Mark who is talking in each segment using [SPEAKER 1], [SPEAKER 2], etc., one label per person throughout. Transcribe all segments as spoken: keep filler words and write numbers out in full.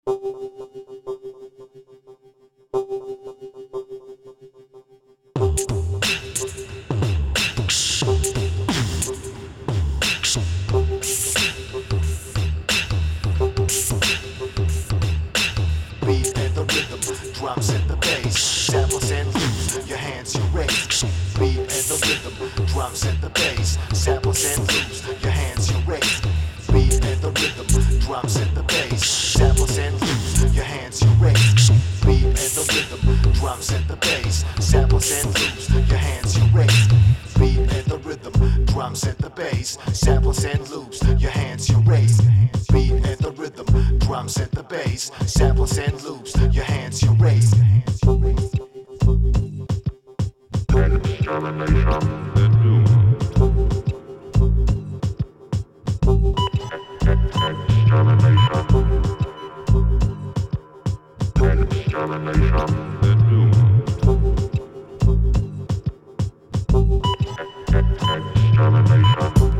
[SPEAKER 1] Beat and the rhythm, drums and the bass, samples and loops, your hands you raise. Beat and the rhythm, drums and the bass, samples and loops, your hands you raise. Beat and the rhythm, drums and the bass, samples and loops, your hands you raise. Beat and the rhythm, drums and the bass, samples and loops, your hands you raise. Beat and the rhythm, drums and the bass, samples and loops, your hands you raise. Beat and the rhythm, drums and the bass, samples and loops, your hands you raise.
[SPEAKER 2] Extermination, the doom. Extermination. Extermination, the doom. Extermination.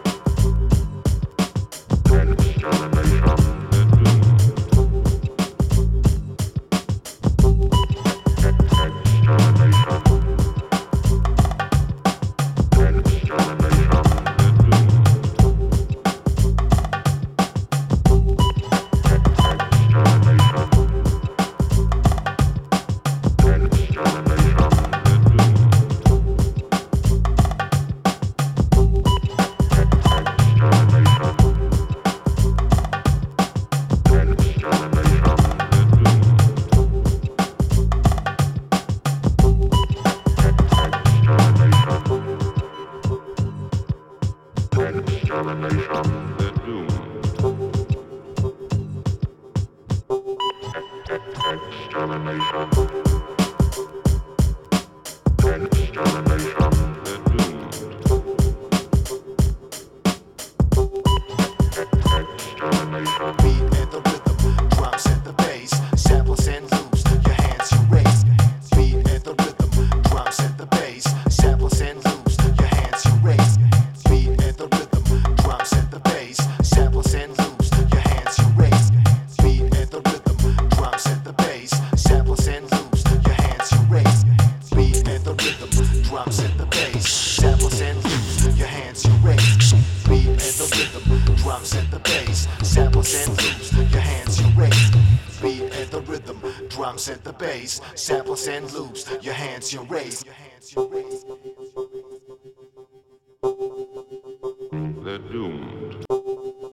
[SPEAKER 2] Extermination, the doom. Extermination. Extermination, the doom. Extermination. Extermination, the doom. Extermination.
[SPEAKER 1] Beat and the rhythm, drums and the bass, samples and loops, your hands you raise. Beat and the rhythm, drums and the bass, samples and loops, your hands you raise. Beat and the rhythm, drums and the bass, samples and loops, your hands you raise. Beat and the rhythm, drums and the bass, samples and loops, your hands you raise. Beat and the rhythm, drums and the bass, samples and loops, your hands you raise. Beat and the rhythm, drums and the bass, samples and loops, your hands you raise. Beat and the rhythm, drums and the bass, samples and loops, your hands you raise.
[SPEAKER 2] The doom.